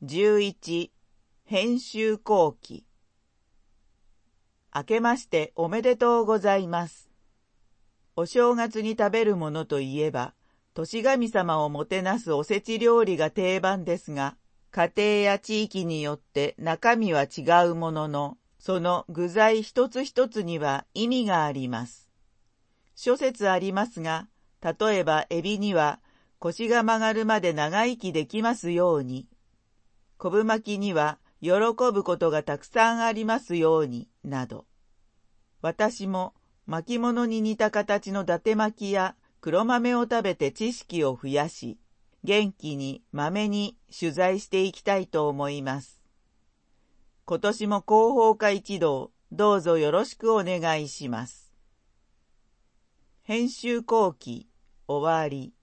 11編集後期。明けましておめでとうございます。お正月に食べるものといえば、年神様をもてなすおせち料理が定番ですが、家庭や地域によって中身は違うものの、その具材一つ一つには意味があります。諸説ありますが、例えばエビには腰が曲がるまで長生きできますように、昆布巻きには喜ぶことがたくさんありますように、など。私も巻物に似た形の伊達巻きや黒豆を食べて知識を増やし、元気にまめに取材していきたいと思います。今年も広報課一同、どうぞよろしくお願いします。編集後期終わり。